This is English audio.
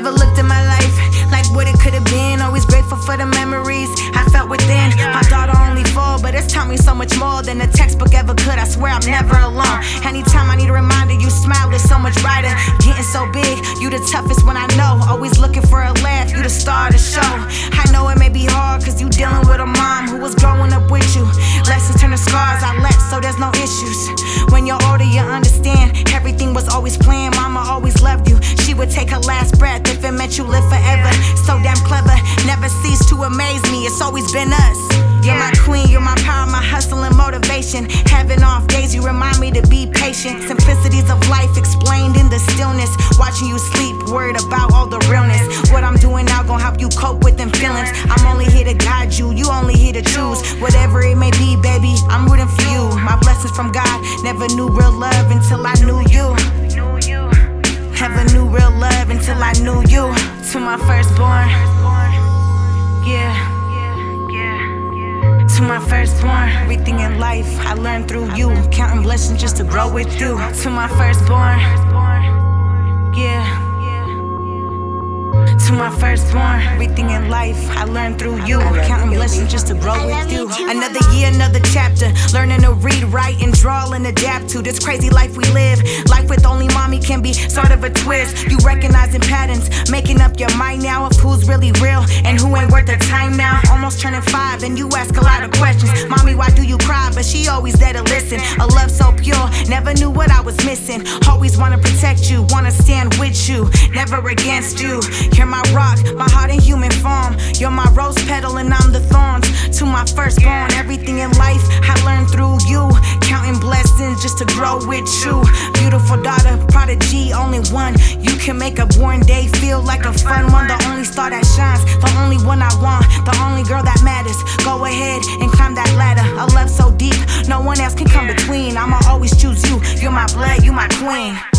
Never looked at my life like what it could have been. Always grateful for the memories I felt within. My daughter only 4, but it's taught me so much more than a textbook ever could. I swear I'm never alone. Anytime I need a reminder, you smile is so much brighter. Getting so big, you the toughest when I know. Always looking for a laugh, you the star of the show. I know it may be hard, cause you dealing with a mom who was growing up with you. Lessons turn to scars I left, so there's no issues. When you're older, you understand everything was always planned. Mama always loved you. She would take her last breath if it meant you live forever. So damn clever, never cease to amaze me. It's always been us. You're my queen, you're my power, my hustle and motivation. Having off days, you remind me to be patient. Simplicities of life explained in the stillness. Watching you sleep, worried about all the realness. What I'm doing now gon' help you cope with them feelings. I'm only here to guide you, you only here to choose. Whatever it may be, baby, I'm rooting for you. My blessings from God, never knew real love until I knew you. Never knew real love until I knew you. To my firstborn, yeah. To my firstborn, everything in life I learned through you. Counting blessings just to grow with you. To my firstborn, yeah. To my firstborn, everything in life I learned through you. Counting blessings just to grow with you. Another year, another chapter. Learning to read, write, and draw and adapt to this crazy life we live. Life with only mommy can be sort of a twist. You recognizing patterns, making up your mind now of who's really real and who ain't worth the time now. Almost turning 5 and you ask a lot of questions. Mommy, why do you cry? But she always there to listen. A love so pure, never knew what I was missing. Always wanna protect you, wanna stand with you, never against you. You're my rock, my heart in human form. You're my rose petal and I'm the thorns. To my firstborn, everything in life I learned through you. Counting blessings just to grow with you. Beautiful daughter, prodigy, only one. You can make a born day feel like a fun one. The only star that shines, the only one I want, the only girl that matters. Go ahead and climb that ladder. A love so deep, no one else can come between. I'ma always choose you. You're my blood, you my queen.